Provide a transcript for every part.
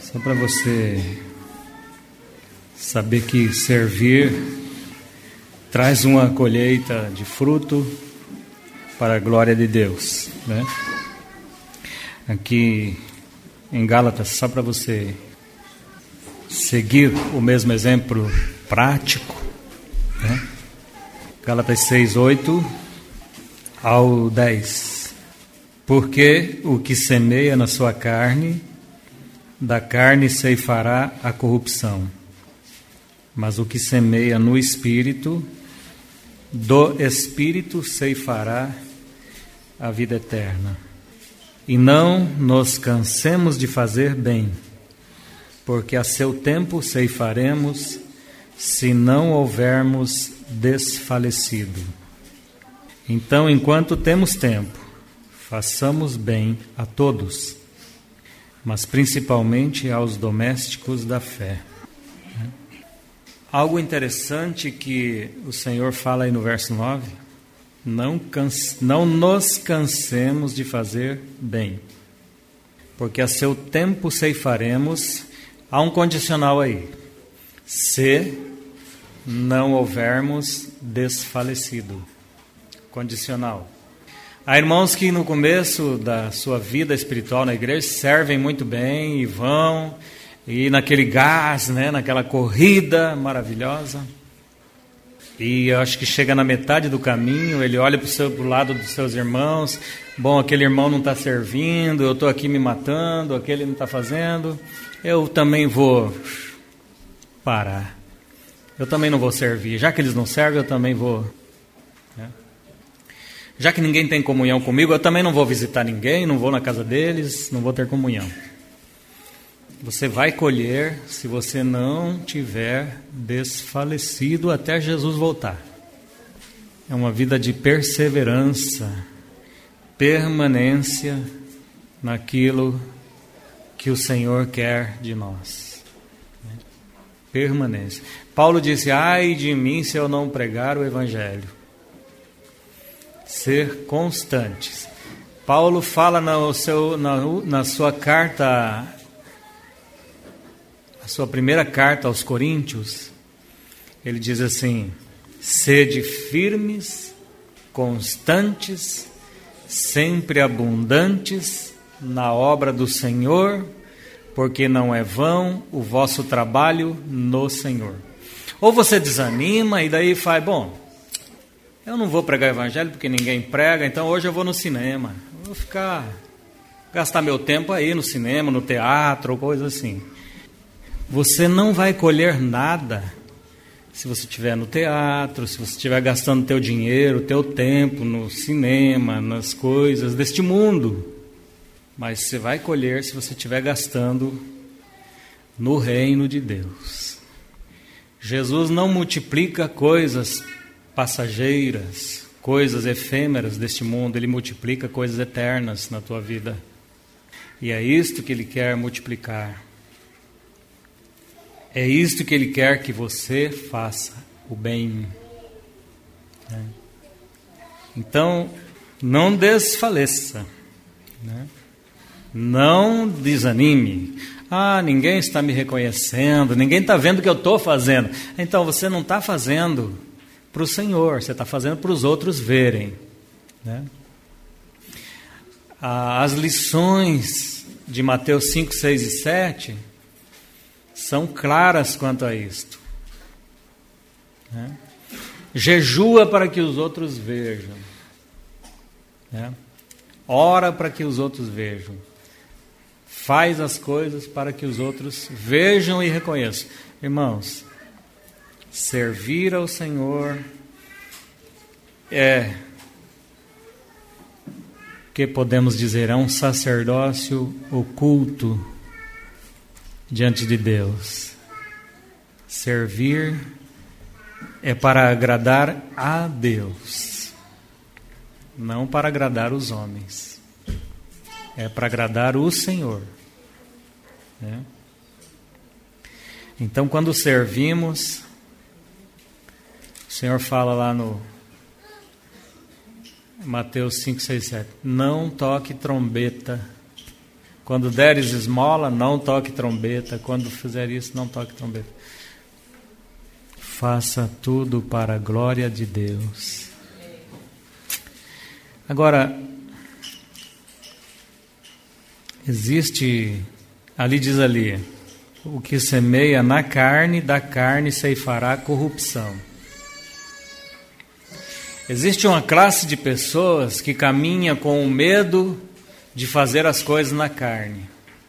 Só para você saber que servir traz uma colheita de fruto para a glória de Deus, né? Aqui em Gálatas, só para você seguir o mesmo exemplo prático, né? Gálatas 6, 8 ao 10. Porque o que semeia na sua carne, da carne ceifará a corrupção, mas o que semeia no Espírito, do Espírito ceifará a vida eterna. E não nos cansemos de fazer bem, porque a seu tempo ceifaremos, se não houvermos desfalecido. Então, enquanto temos tempo, façamos bem a todos, mas principalmente aos domésticos da fé. Algo interessante que o Senhor fala aí no verso 9: não nos cansemos de fazer bem, porque a seu tempo ceifaremos. Há um condicional aí: se não houvermos desfalecido. Condicional. Há irmãos que no começo da sua vida espiritual na igreja servem muito bem e vão, e naquele gás, né, naquela corrida maravilhosa, e eu acho que chega na metade do caminho, ele olha para o lado dos seus irmãos: bom, aquele irmão não está servindo, eu estou aqui me matando, aquele não está fazendo, eu também vou parar, eu também não vou servir, já que eles não servem, eu também vou, né? Já que ninguém tem comunhão comigo, eu também não vou visitar ninguém, não vou na casa deles, não vou ter comunhão. Você vai colher se você não tiver desfalecido até Jesus voltar. É uma vida de perseverança, permanência naquilo que o Senhor quer de nós. Permanência. Paulo disse: ai de mim se eu não pregar o Evangelho. Ser constantes. Paulo fala na sua carta, a sua primeira carta aos Coríntios, ele diz assim: sede firmes, constantes, sempre abundantes na obra do Senhor, porque não é vão o vosso trabalho no Senhor. Ou você desanima e daí faz: bom, eu não vou pregar o Evangelho porque ninguém prega, então hoje eu vou no cinema, eu vou gastar meu tempo aí no cinema, no teatro, ou coisa assim. Você não vai colher nada se você estiver no teatro, se você estiver gastando teu dinheiro, teu tempo no cinema, nas coisas deste mundo. Mas você vai colher se você estiver gastando no reino de Deus. Jesus não multiplica coisas passageiras, coisas efêmeras deste mundo. Ele multiplica coisas eternas na tua vida. E é isto que Ele quer multiplicar. É isto que Ele quer que você faça, o bem. Então, não desfaleça, né? Não desanime. Ah, ninguém está me reconhecendo, ninguém está vendo o que eu estou fazendo. Então, você não está fazendo para o Senhor, você está fazendo para os outros verem, né? As lições de Mateus 5, 6 e 7 são claras quanto a isto, né? Jejua para que os outros vejam, né? Ora para que os outros vejam. Faz as coisas para que os outros vejam e reconheçam. Irmãos, servir ao Senhor é, que podemos dizer, é um sacerdócio oculto diante de Deus. Servir é para agradar a Deus, não para agradar os homens. É para agradar o Senhor, né? Então, quando servimos, o Senhor fala lá no Mateus 5, 6, 7: não toque trombeta Quando deres esmola, não toque trombeta. Quando fizer isso, não toque trombeta. Faça tudo para a glória de Deus. Agora, existe, ali diz ali, o que semeia na carne, da carne ceifará corrupção. Existe uma classe de pessoas que caminha com o medo de fazer as coisas na carne.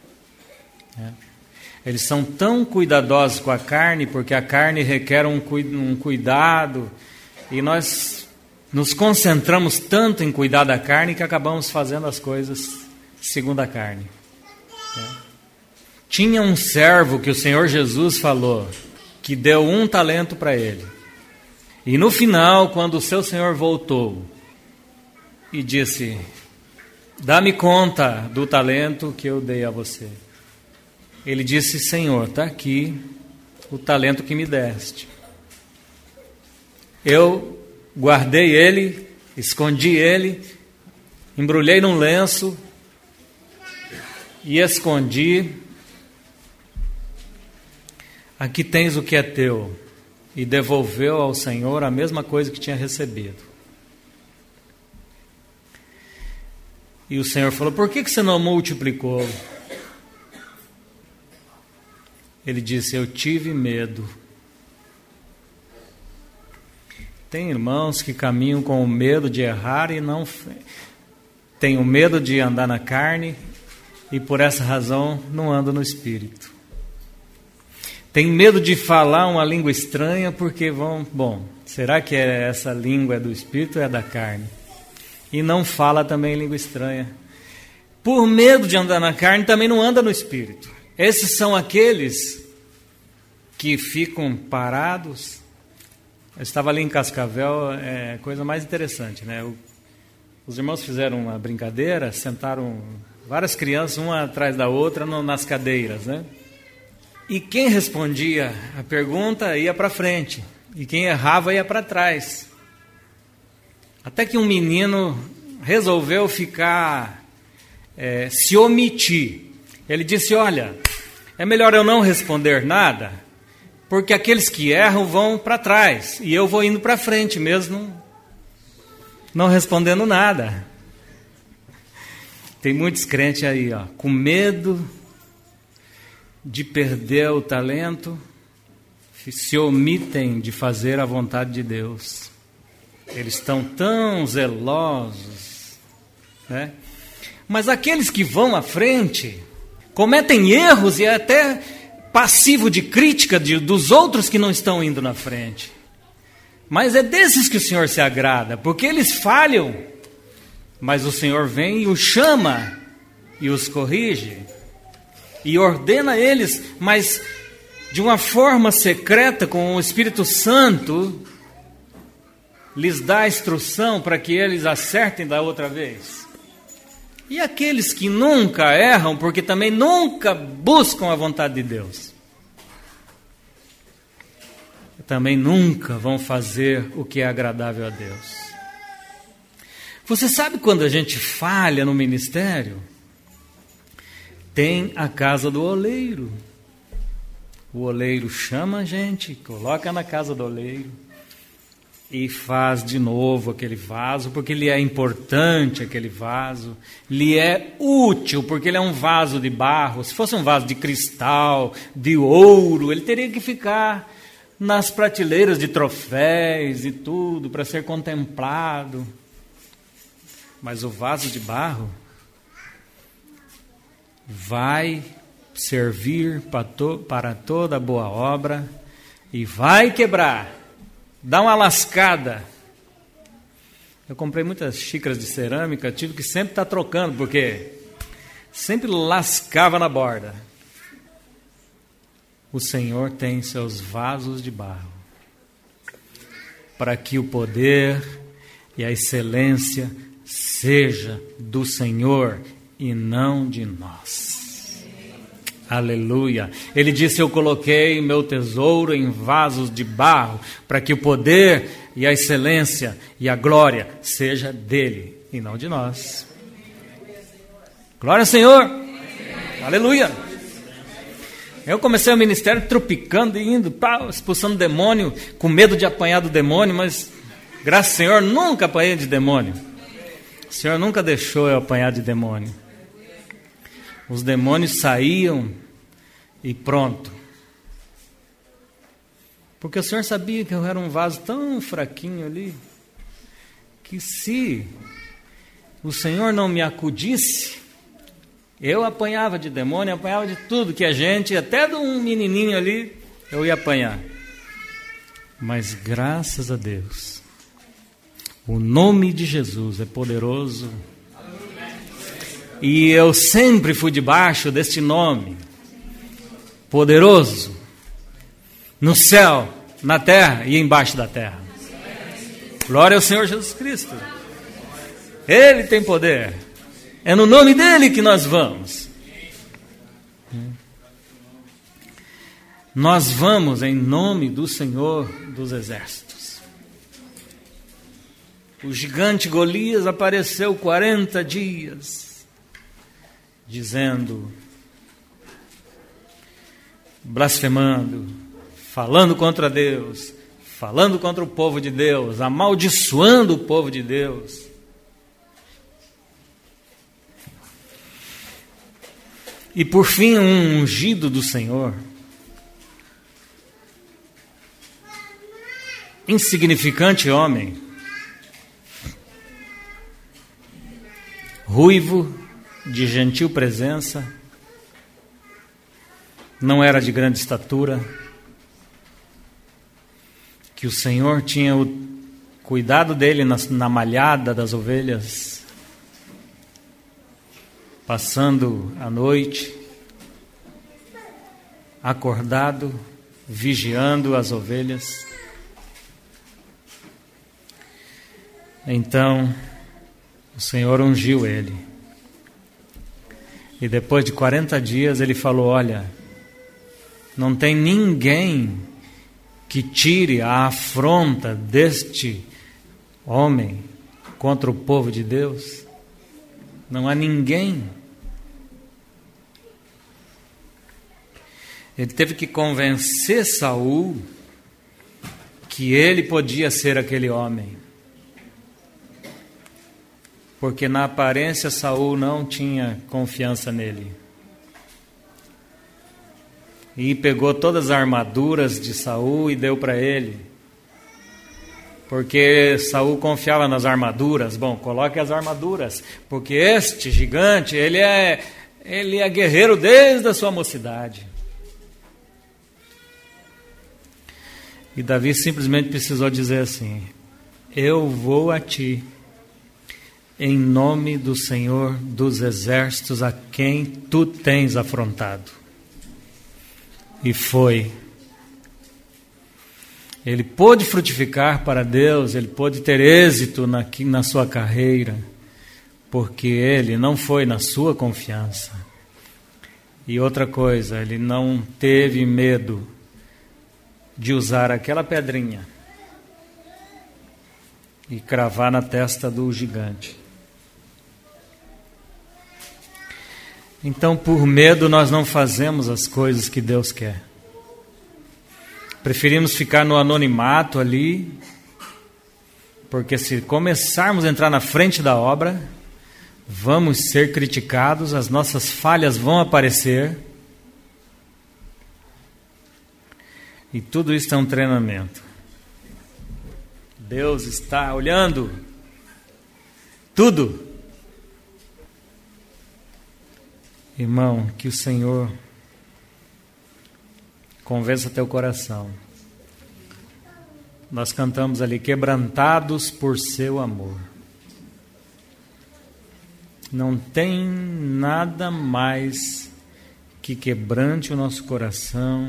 Eles são tão cuidadosos com a carne, porque a carne requer um cuidado, e nós nos concentramos tanto em cuidar da carne que acabamos fazendo as coisas segundo a carne. Tinha um servo que o Senhor Jesus falou, que deu 1 talento para ele. E no final, quando o seu Senhor voltou e disse: dá-me conta do talento que eu dei a você. Ele disse: Senhor, está aqui o talento que me deste. Eu guardei ele, escondi ele, embrulhei num lenço e escondi. Aqui tens o que é teu. E devolveu ao Senhor a mesma coisa que tinha recebido. E o Senhor falou: por que você não multiplicou? Ele disse: eu tive medo. Tem irmãos que caminham com o medo de errar e não... Tem o medo de andar na carne e por essa razão não andam no Espírito. Tem medo de falar uma língua estranha porque será que essa língua é do Espírito ou é da carne? E não fala também língua estranha. Por medo de andar na carne, também não anda no Espírito. Esses são aqueles que ficam parados. Eu estava ali em Cascavel, coisa mais interessante, né? Os irmãos fizeram uma brincadeira, sentaram várias crianças, uma atrás da outra, nas cadeiras, né? E quem respondia a pergunta ia para frente, e quem errava ia para trás. Até que um menino resolveu se omitir. Ele disse: olha, é melhor eu não responder nada, porque aqueles que erram vão para trás, e eu vou indo para frente mesmo, não respondendo nada. Tem muitos crentes aí, com medo de perder o talento, se omitem de fazer a vontade de Deus. Eles estão tão zelosos, né? Mas aqueles que vão à frente cometem erros e é até passivo de crítica dos outros que não estão indo na frente. Mas é desses que o Senhor se agrada, porque eles falham, mas o Senhor vem e os chama e os corrige e ordena eles, mas de uma forma secreta, com o Espírito Santo, lhes dá a instrução para que eles acertem da outra vez. E aqueles que nunca erram, porque também nunca buscam a vontade de Deus, também nunca vão fazer o que é agradável a Deus. Você sabe quando a gente falha no ministério? Tem a casa do oleiro. O oleiro chama a gente, coloca na casa do oleiro e faz de novo aquele vaso, porque lhe é importante aquele vaso, lhe é útil, porque ele é um vaso de barro. Se fosse um vaso de cristal, de ouro, ele teria que ficar nas prateleiras de troféus e tudo, para ser contemplado. Mas o vaso de barro vai servir para toda boa obra e vai quebrar, dar uma lascada. Eu comprei muitas xícaras de cerâmica, tive que sempre estar trocando, porque sempre lascava na borda. O Senhor tem seus vasos de barro, para que o poder e a excelência seja do Senhor e não de nós. Aleluia. Ele disse: eu coloquei meu tesouro em vasos de barro, para que o poder e a excelência e a glória seja dele e não de nós. Glória ao Senhor. Aleluia! Eu comecei o ministério tropicando e indo, expulsando demônio, com medo de apanhar do demônio, mas graças ao Senhor nunca apanhei de demônio. O Senhor nunca deixou eu apanhar de demônio. Os demônios saíam e pronto. Porque o Senhor sabia que eu era um vaso tão fraquinho ali, que se o Senhor não me acudisse, eu apanhava de demônio, apanhava de tudo que a gente, até de um menininho ali, eu ia apanhar. Mas graças a Deus, o nome de Jesus é poderoso. E eu sempre fui debaixo deste nome, poderoso, no céu, na terra e embaixo da terra. Glória ao Senhor Jesus Cristo. Ele tem poder. É no nome dele que nós vamos. Nós vamos em nome do Senhor dos Exércitos. O gigante Golias apareceu 40 dias, dizendo, blasfemando, falando contra Deus, falando contra o povo de Deus, amaldiçoando o povo de Deus. E por fim, um ungido do Senhor, insignificante homem, ruivo, de gentil presença, não era de grande estatura, que o Senhor tinha o cuidado dele na malhada das ovelhas, passando a noite, acordado, vigiando as ovelhas. Então, o Senhor ungiu ele. E depois de 40 dias ele falou, olha, não tem ninguém que tire a afronta deste homem contra o povo de Deus. Não há ninguém. Ele teve que convencer Saul que ele podia ser aquele homem. Porque na aparência Saul não tinha confiança nele. E pegou todas as armaduras de Saul e deu para ele. Porque Saul confiava nas armaduras. Bom, coloque as armaduras, porque este gigante, ele é guerreiro desde a sua mocidade. E Davi simplesmente precisou dizer assim, eu vou a ti, em nome do Senhor dos Exércitos, a quem tu tens afrontado. E foi. Ele pôde frutificar para Deus, ele pôde ter êxito na sua carreira, porque ele não foi na sua confiança. E outra coisa, ele não teve medo de usar aquela pedrinha e cravar na testa do gigante. Então, por medo, nós não fazemos as coisas que Deus quer. Preferimos ficar no anonimato ali, porque se começarmos a entrar na frente da obra, vamos ser criticados, as nossas falhas vão aparecer. E tudo isso é um treinamento. Deus está olhando tudo. Irmão, que o Senhor convença teu coração. Nós cantamos ali, quebrantados por seu amor. Não tem nada mais que quebrante o nosso coração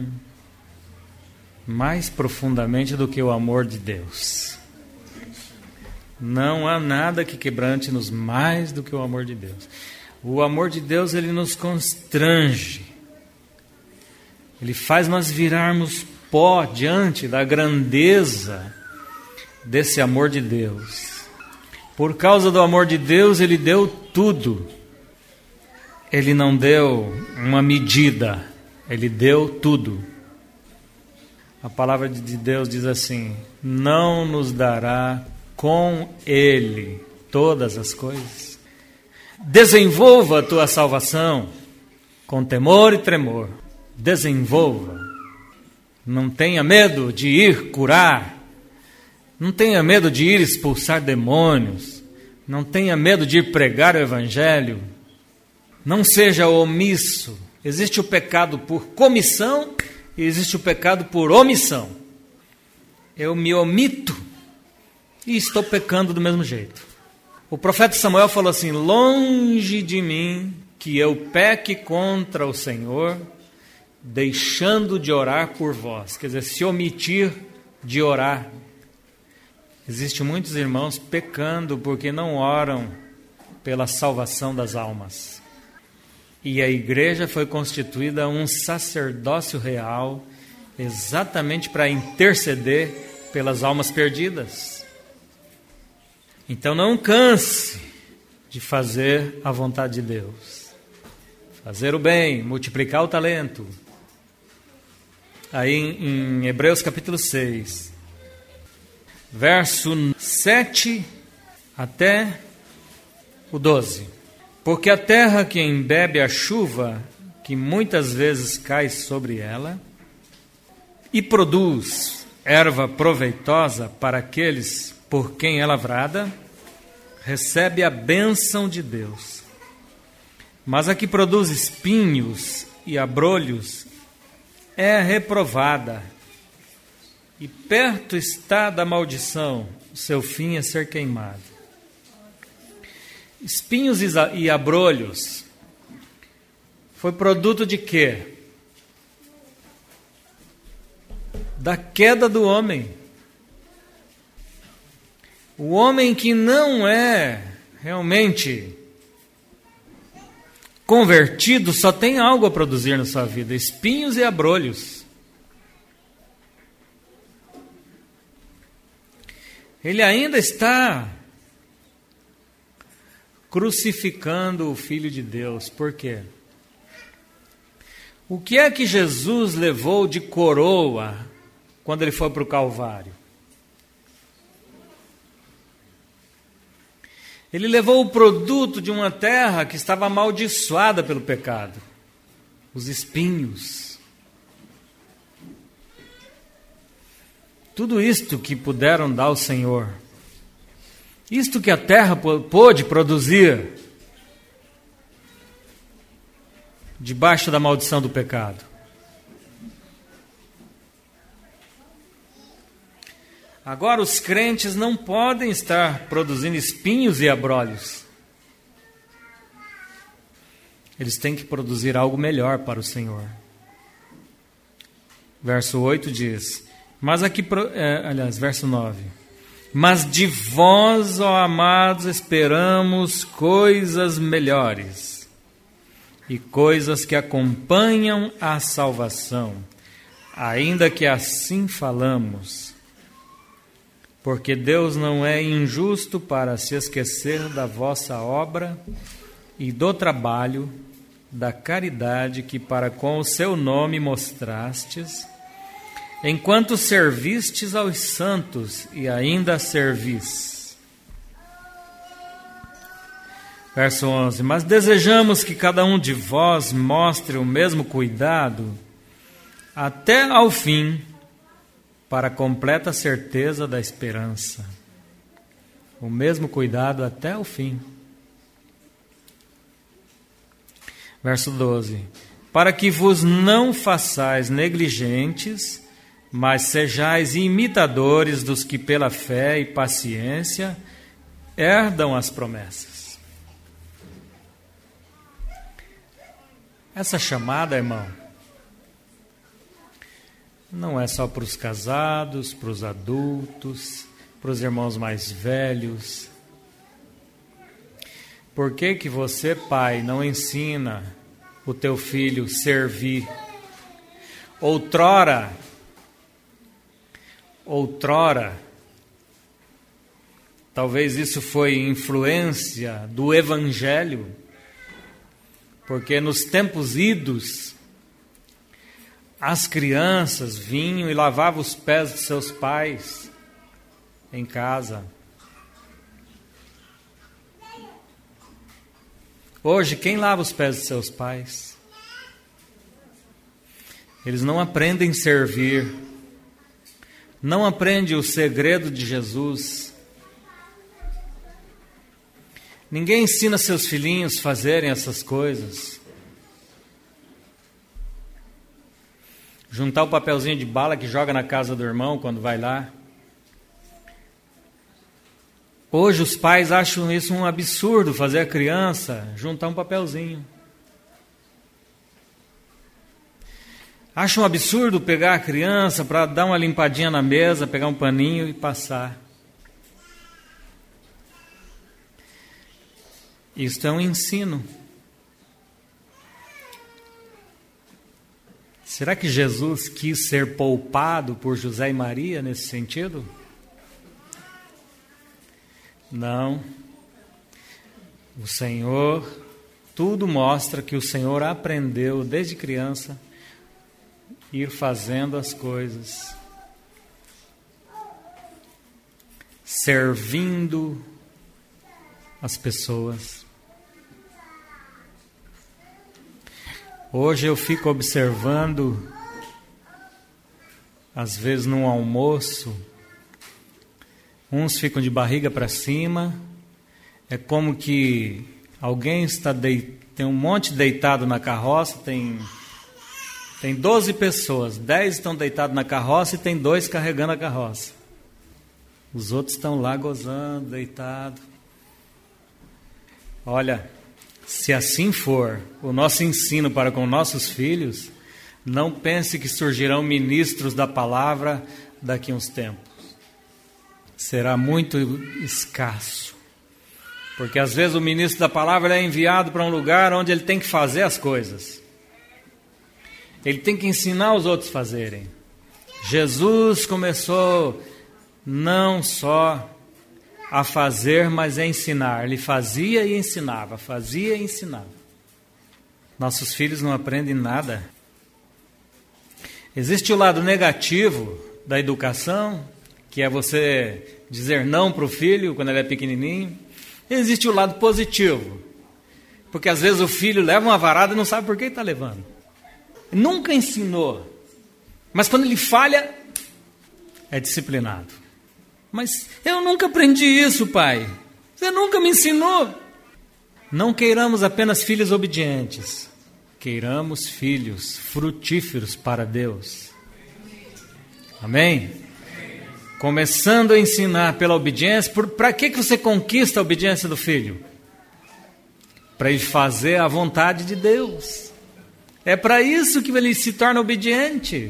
mais profundamente do que o amor de Deus. Não há nada que quebrante-nos mais do que o amor de Deus. O amor de Deus, ele nos constrange. Ele faz nós virarmos pó diante da grandeza desse amor de Deus. Por causa do amor de Deus, ele deu tudo. Ele não deu uma medida, Ele deu tudo. A palavra de Deus diz assim: não nos dará com Ele todas as coisas. Desenvolva a tua salvação com temor e tremor. Desenvolva. Não tenha medo de ir curar. Não tenha medo de ir expulsar demônios. Não tenha medo de ir pregar o Evangelho. Não seja omisso. Existe o pecado por comissão e existe o pecado por omissão. Eu me omito e estou pecando do mesmo jeito. O profeta Samuel falou assim: longe de mim que eu peque contra o Senhor, deixando de orar por vós. Quer dizer, se omitir de orar. Existem muitos irmãos pecando porque não oram pela salvação das almas. E a igreja foi constituída um sacerdócio real exatamente para interceder pelas almas perdidas. Então não canse de fazer a vontade de Deus. Fazer o bem, multiplicar o talento. Aí em Hebreus capítulo 6, verso 7 até o 12. Porque a terra que embebe a chuva, que muitas vezes cai sobre ela, e produz erva proveitosa para aqueles por quem é lavrada, recebe a bênção de Deus. Mas a que produz espinhos e abrolhos é reprovada, e perto está da maldição, o seu fim é ser queimado. Espinhos e abrolhos foi produto de quê? Da queda do homem. O homem que não é realmente convertido só tem algo a produzir na sua vida: espinhos e abrolhos. Ele ainda está crucificando o Filho de Deus. Por quê? O que é que Jesus levou de coroa quando ele foi para o Calvário? Ele levou o produto de uma terra que estava amaldiçoada pelo pecado, os espinhos. Tudo isto que puderam dar ao Senhor, isto que a terra pôde produzir, debaixo da maldição do pecado. Agora os crentes não podem estar produzindo espinhos e abrolhos. Eles têm que produzir algo melhor para o Senhor. Verso 8 diz, verso 9. Mas de vós, ó amados, esperamos coisas melhores e coisas que acompanham a salvação, ainda que assim falamos. Porque Deus não é injusto para se esquecer da vossa obra e do trabalho, da caridade que para com o seu nome mostrastes, enquanto servistes aos santos e ainda servis. Verso 11. Mas desejamos que cada um de vós mostre o mesmo cuidado até ao fim, para a completa certeza da esperança. O mesmo cuidado até o fim. Verso 12. Para que vos não façais negligentes, mas sejais imitadores dos que pela fé e paciência herdam as promessas. Essa chamada, irmão, não é só para os casados, para os adultos, para os irmãos mais velhos. Por que que você, pai, não ensina o teu filho a servir? Outrora, talvez isso foi influência do Evangelho. Porque nos tempos idos, as crianças vinham e lavavam os pés de seus pais em casa. Hoje, quem lava os pés de seus pais? Eles não aprendem a servir, não aprendem o segredo de Jesus. Ninguém ensina seus filhinhos a fazerem essas coisas. Juntar o papelzinho de bala que joga na casa do irmão quando vai lá. Hoje os pais acham isso um absurdo, fazer a criança juntar um papelzinho. Acham um absurdo pegar a criança para dar uma limpadinha na mesa, pegar um paninho e passar. Isso é um ensino. Será que Jesus quis ser poupado por José e Maria nesse sentido? Não. O Senhor, tudo mostra que o Senhor aprendeu desde criança ir fazendo as coisas, servindo as pessoas. Hoje eu fico observando, às vezes num almoço, uns ficam de barriga para cima, é como que alguém tem um monte deitado na carroça, tem 12 pessoas, 10 estão deitados na carroça e tem 2 carregando a carroça. Os outros estão lá gozando, deitados. Olha, se assim for o nosso ensino para com nossos filhos, não pense que surgirão ministros da palavra daqui a uns tempos. Será muito escasso. Porque às vezes o ministro da palavra é enviado para um lugar onde ele tem que fazer as coisas. Ele tem que ensinar os outros a fazerem. Jesus começou não só a fazer, mas a ensinar. Ele fazia e ensinava, fazia e ensinava. Nossos filhos não aprendem nada. Existe o lado negativo da educação, que é você dizer não para o filho quando ele é pequenininho. Existe o lado positivo, porque às vezes o filho leva uma varada e não sabe por que está levando. Nunca ensinou, mas quando ele falha, é disciplinado. Mas eu nunca aprendi isso, pai. Você nunca me ensinou. Não queiramos apenas filhos obedientes. Queiramos filhos frutíferos para Deus. Amém? Começando a ensinar pela obediência. Para que você conquista a obediência do filho? Para ele fazer a vontade de Deus. É para isso que ele se torna obediente.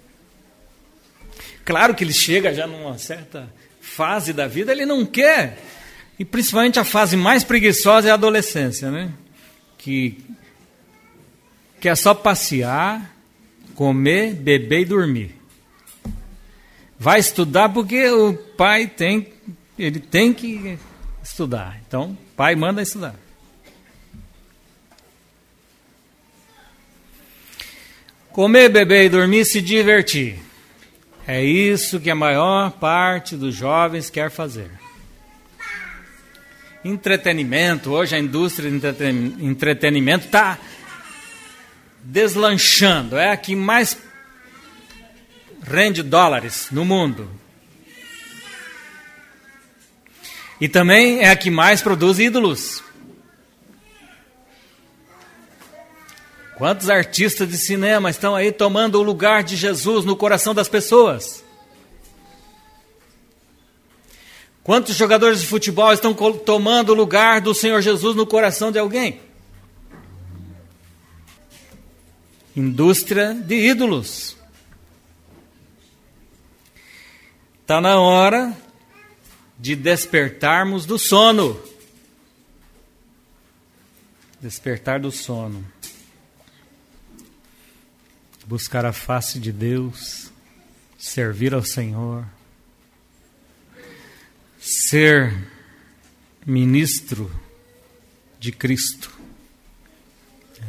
Claro que ele chega já numa certa fase da vida, ele não quer. E principalmente a fase mais preguiçosa é a adolescência, né? Que é só passear, comer, beber e dormir. Vai estudar porque o pai tem que estudar. Então, o pai manda estudar. Comer, beber e dormir, se divertir. É isso que a maior parte dos jovens quer fazer. Entretenimento, hoje a indústria de entretenimento está deslanchando. É a que mais rende dólares no mundo. E também é a que mais produz ídolos. Quantos artistas de cinema estão aí tomando o lugar de Jesus no coração das pessoas? Quantos jogadores de futebol estão tomando o lugar do Senhor Jesus no coração de alguém? Indústria de ídolos. Está na hora de despertarmos do sono. Despertar do sono. Buscar a face de Deus, servir ao Senhor, ser ministro de Cristo.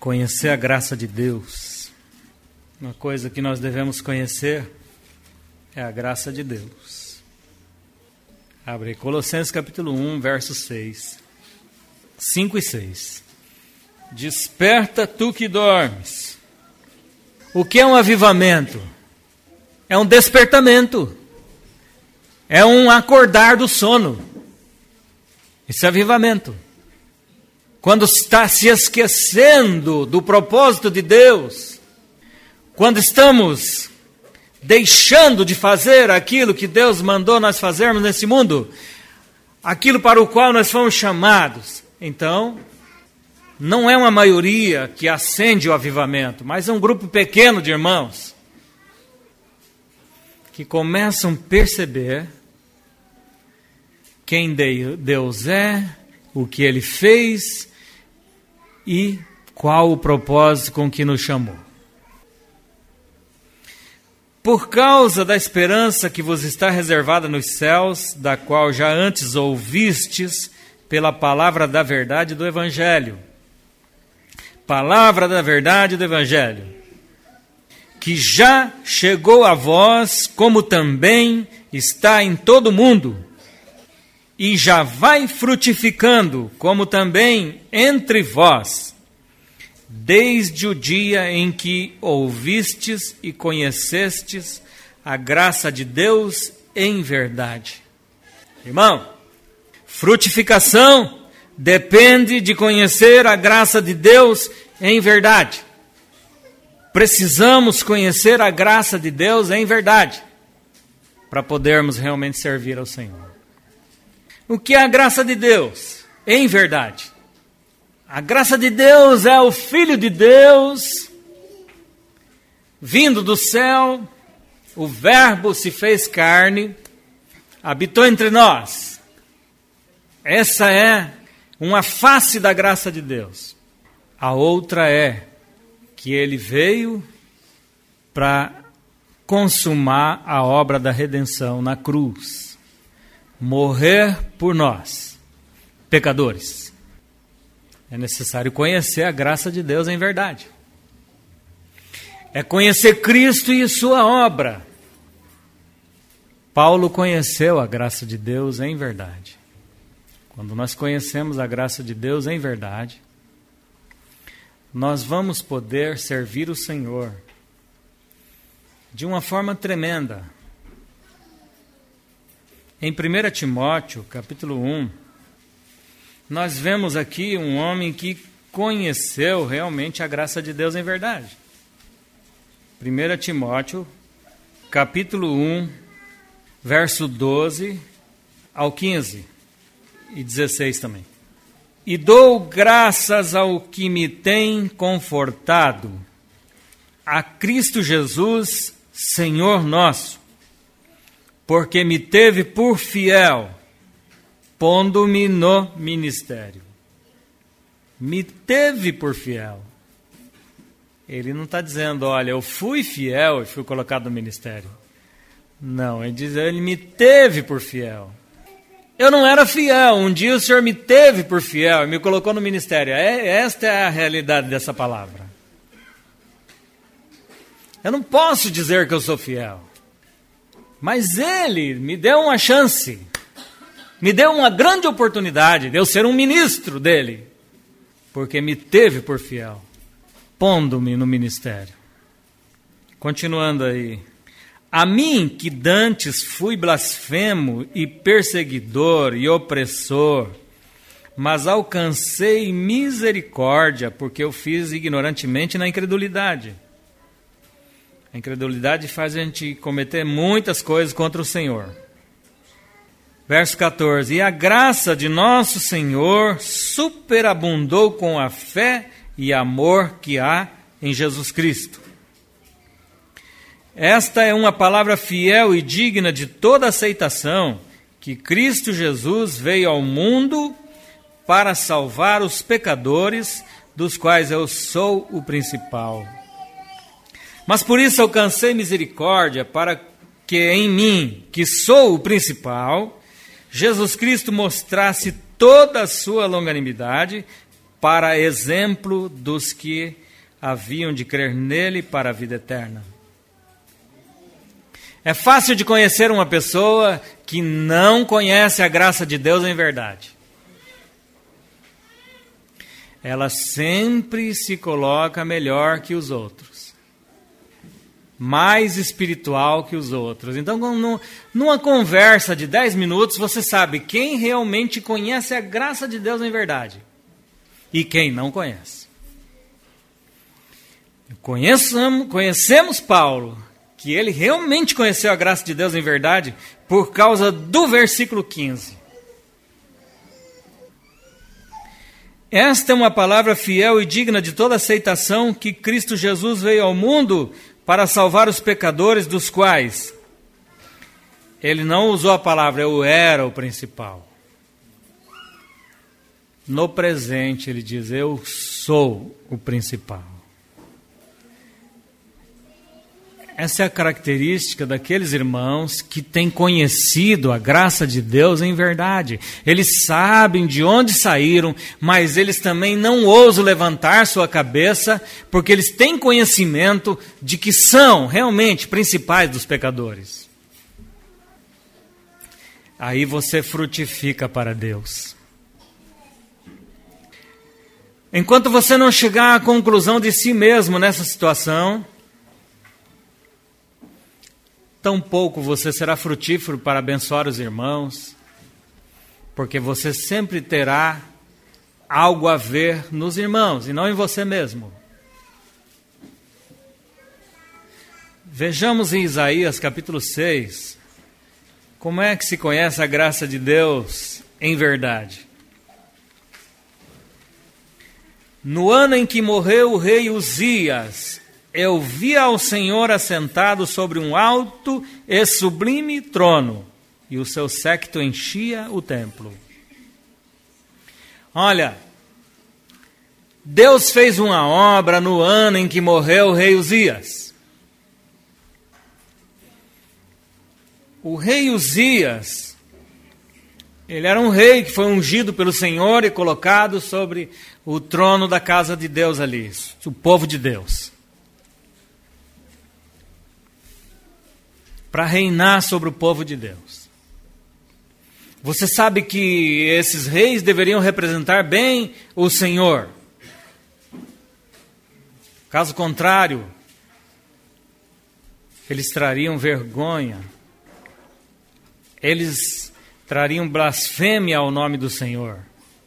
conhecer a graça de Deus. Uma coisa que nós devemos conhecer é a graça de Deus. Abre aí, Colossenses capítulo 1, versos 5 e 6. Desperta tu que dormes. O que é um avivamento? É um despertamento. É um acordar do sono. Isso é avivamento. Quando está se esquecendo do propósito de Deus, quando estamos deixando de fazer aquilo que Deus mandou nós fazermos nesse mundo, aquilo para o qual nós fomos chamados, então, não é uma maioria que acende o avivamento, mas é um grupo pequeno de irmãos que começam a perceber quem Deus é, o que Ele fez e qual o propósito com que nos chamou. Por causa da esperança que vos está reservada nos céus, da qual já antes ouvistes pela palavra da verdade do Evangelho. Palavra da verdade do Evangelho, que já chegou a vós, como também está em todo o mundo, e já vai frutificando, como também entre vós, desde o dia em que ouvistes e conhecestes a graça de Deus em verdade. Irmão, frutificação depende de conhecer a graça de Deus em verdade. Precisamos conhecer a graça de Deus em verdade para podermos realmente servir ao Senhor. O que é a graça de Deus em verdade? A graça de Deus é o Filho de Deus, vindo do céu, o Verbo se fez carne, habitou entre nós. Essa é uma face da graça de Deus. A outra é que Ele veio para consumar a obra da redenção na cruz. Morrer por nós, pecadores. É necessário conhecer a graça de Deus em verdade. É conhecer Cristo e sua obra. Paulo conheceu a graça de Deus em verdade. Quando nós conhecemos a graça de Deus em verdade, nós vamos poder servir o Senhor de uma forma tremenda. Em 1 Timóteo, capítulo 1, nós vemos aqui um homem que conheceu realmente a graça de Deus em verdade. 1 Timóteo, capítulo 1, verso 12 ao 15 e 16 também. E dou graças ao que me tem confortado, a Cristo Jesus, Senhor nosso, porque me teve por fiel, pondo-me no ministério. Me teve por fiel. Ele não está dizendo, olha, eu fui fiel e fui colocado no ministério. Não, ele diz, ele me teve por fiel. Eu não era fiel, um dia o Senhor me teve por fiel e me colocou no ministério. Esta é a realidade dessa palavra. Eu não posso dizer que eu sou fiel. Mas Ele me deu uma chance, me deu uma grande oportunidade de eu ser um ministro dEle, porque me teve por fiel, pondo-me no ministério. Continuando aí. A mim, que dantes fui blasfemo e perseguidor e opressor, mas alcancei misericórdia, porque eu fiz ignorantemente na incredulidade. A incredulidade faz a gente cometer muitas coisas contra o Senhor. Verso 14. E a graça de nosso Senhor superabundou com a fé e amor que há em Jesus Cristo. Esta é uma palavra fiel e digna de toda aceitação, que Cristo Jesus veio ao mundo para salvar os pecadores, dos quais eu sou o principal. Mas por isso alcancei misericórdia, para que em mim, que sou o principal, Jesus Cristo mostrasse toda a sua longanimidade, para exemplo dos que haviam de crer nele para a vida eterna. É fácil de conhecer uma pessoa que não conhece a graça de Deus em verdade. Ela sempre se coloca melhor que os outros, mais espiritual que os outros. Então, numa conversa de 10 minutos, você sabe quem realmente conhece a graça de Deus em verdade e quem não conhece. Conhecemos Paulo, que ele realmente conheceu a graça de Deus em verdade por causa do versículo 15. Esta é uma palavra fiel e digna de toda aceitação, que Cristo Jesus veio ao mundo para salvar os pecadores, dos quais ele não usou a palavra eu era o principal. No presente ele diz eu sou o principal. Essa é a característica daqueles irmãos que têm conhecido a graça de Deus em verdade. Eles sabem de onde saíram, mas eles também não ousam levantar sua cabeça, porque eles têm conhecimento de que são realmente principais dos pecadores. Aí você frutifica para Deus. Enquanto você não chegar à conclusão de si mesmo nessa situação, tampouco você será frutífero para abençoar os irmãos, porque você sempre terá algo a ver nos irmãos e não em você mesmo. Vejamos em Isaías capítulo 6, como é que se conhece a graça de Deus em verdade. No ano em que morreu o rei Uzias, eu vi ao Senhor assentado sobre um alto e sublime trono, e o seu séquito enchia o templo. Olha, Deus fez uma obra no ano em que morreu o rei Uzias. O rei Uzias, ele era um rei que foi ungido pelo Senhor e colocado sobre o trono da casa de Deus ali, o povo de Deus, para reinar sobre o povo de Deus. Você sabe que esses reis deveriam representar bem o Senhor. Caso contrário, eles trariam vergonha, eles trariam blasfêmia ao nome do Senhor.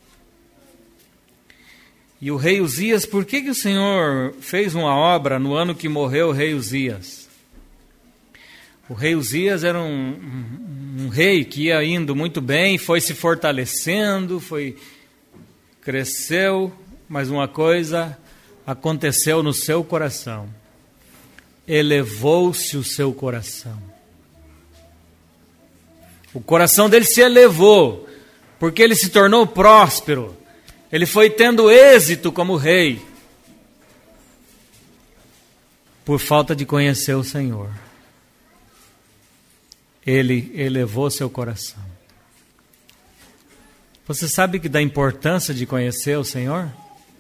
E o rei Uzias, por que o Senhor fez uma obra no ano que morreu o rei Uzias? O rei Uzias era um rei que ia indo muito bem, foi se fortalecendo, cresceu, mas uma coisa aconteceu no seu coração. Elevou-se o seu coração. O coração dele se elevou, porque ele se tornou próspero. Ele foi tendo êxito como rei, por falta de conhecer o Senhor. Ele elevou seu coração. Você sabe que da importância de conhecer o Senhor?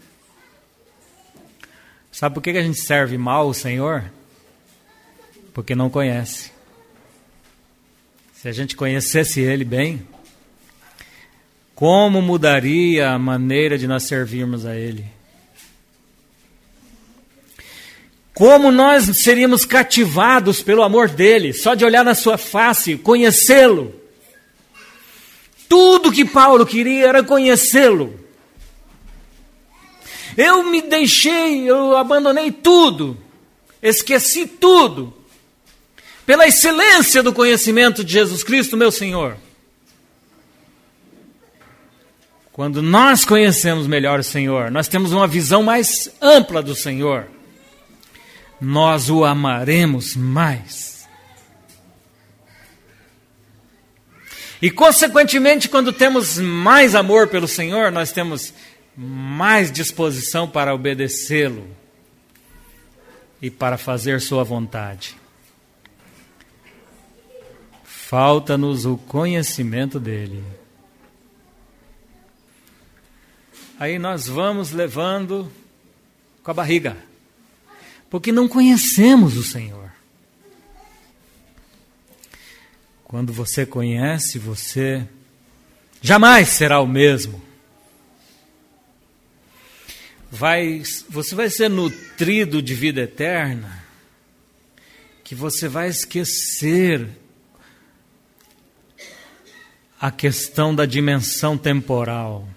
Sabe por que a gente serve mal o Senhor? Porque não conhece. Se a gente conhecesse Ele bem, como mudaria a maneira de nós servirmos a Ele? Como nós seríamos cativados pelo amor dEle, só de olhar na sua face, conhecê-lo. Tudo que Paulo queria era conhecê-lo. Eu abandonei tudo, esqueci tudo, pela excelência do conhecimento de Jesus Cristo, meu Senhor. Quando nós conhecemos melhor o Senhor, nós temos uma visão mais ampla do Senhor, nós o amaremos mais. E, consequentemente, quando temos mais amor pelo Senhor, nós temos mais disposição para obedecê-lo e para fazer sua vontade. Falta-nos o conhecimento dele. aí nós vamos levando com a barriga, porque não conhecemos o Senhor. Quando você conhece, você jamais será o mesmo. Você vai ser nutrido de vida eterna, que você vai esquecer a questão da dimensão temporal.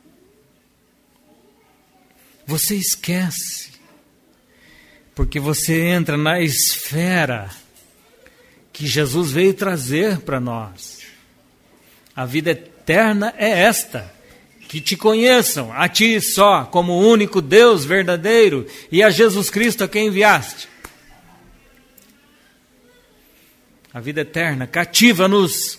Você esquece, porque você entra na esfera que Jesus veio trazer para nós. A vida eterna é esta: que te conheçam, a ti só, como o único Deus verdadeiro, e a Jesus Cristo a quem enviaste. A vida eterna cativa-nos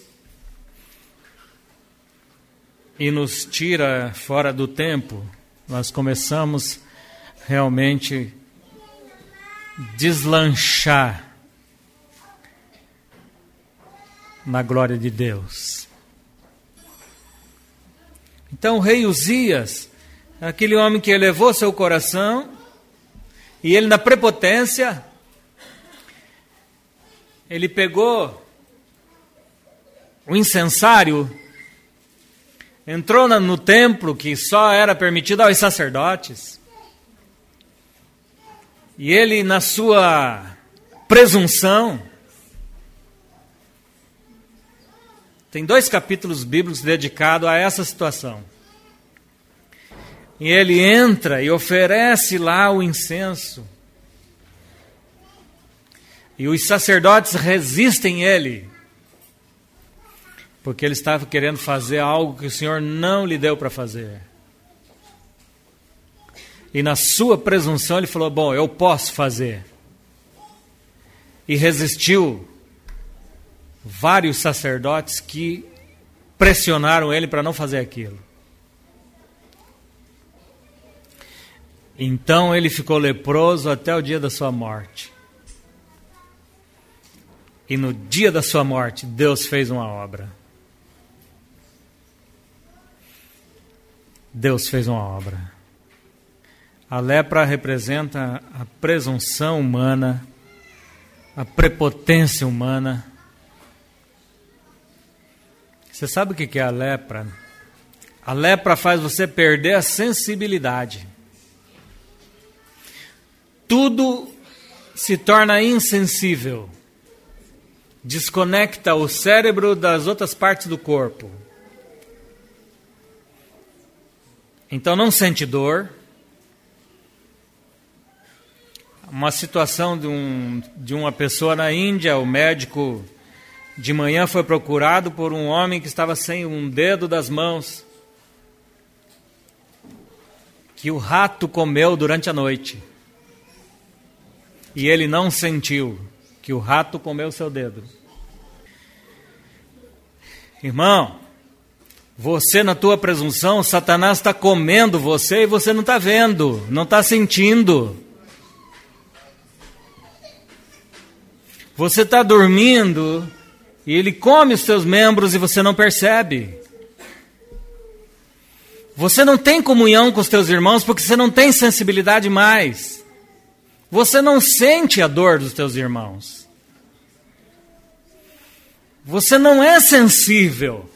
e nos tira fora do tempo. Nós começamos realmente deslanchar na glória de Deus. Então o rei Uzias, aquele homem que elevou seu coração, e ele na prepotência, ele pegou o incensário, entrou no templo que só era permitido aos sacerdotes, e ele, na sua presunção, tem 2 capítulos bíblicos dedicados a essa situação. E ele entra e oferece lá o incenso. E os sacerdotes resistem ele, porque ele estava querendo fazer algo que o Senhor não lhe deu para fazer. E na sua presunção ele falou: bom, eu posso fazer. E resistiu vários sacerdotes que pressionaram ele para não fazer aquilo. Então ele ficou leproso até o dia da sua morte. E no dia da sua morte, Deus fez uma obra. Deus fez uma obra. A lepra representa a presunção humana, a prepotência humana. Você sabe o que é a lepra? A lepra faz você perder a sensibilidade. Tudo se torna insensível. Desconecta o cérebro das outras partes do corpo. Então não sente dor. Uma situação de uma pessoa na Índia, o médico de manhã foi procurado por um homem que estava sem um dedo das mãos, que o rato comeu durante a noite. E ele não sentiu que o rato comeu seu dedo. Irmão, você na tua presunção, Satanás está comendo você e você não está vendo, não está sentindo. Você está dormindo e ele come os seus membros e você não percebe. Você não tem comunhão com os teus irmãos porque você não tem sensibilidade mais. Você não sente a dor dos teus irmãos. Você não é sensível.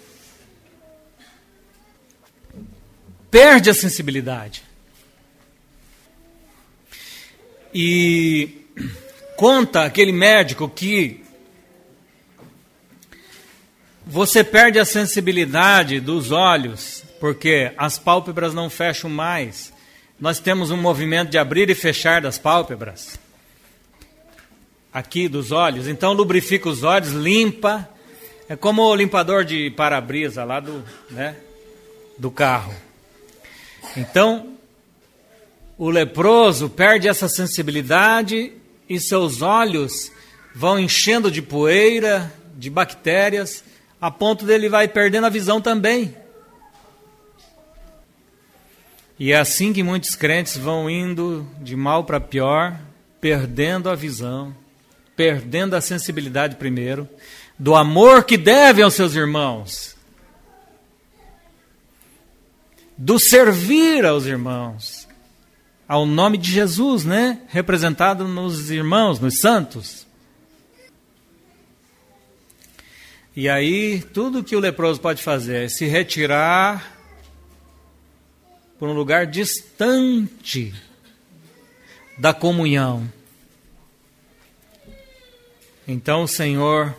Perde a sensibilidade. E conta aquele médico que você perde a sensibilidade dos olhos, porque as pálpebras não fecham mais. Nós temos um movimento de abrir e fechar das pálpebras, aqui dos olhos. Então lubrifica os olhos, limpa. É como o limpador de para-brisa lá do carro. Então, o leproso perde essa sensibilidade e seus olhos vão enchendo de poeira, de bactérias, a ponto dele vai perdendo a visão também. E é assim que muitos crentes vão indo de mal para pior, perdendo a visão, perdendo a sensibilidade primeiro, do amor que devem aos seus irmãos, do servir aos irmãos, ao nome de Jesus, né? Representado nos irmãos, nos santos. E aí, tudo que o leproso pode fazer é se retirar por um lugar distante da comunhão. Então o Senhor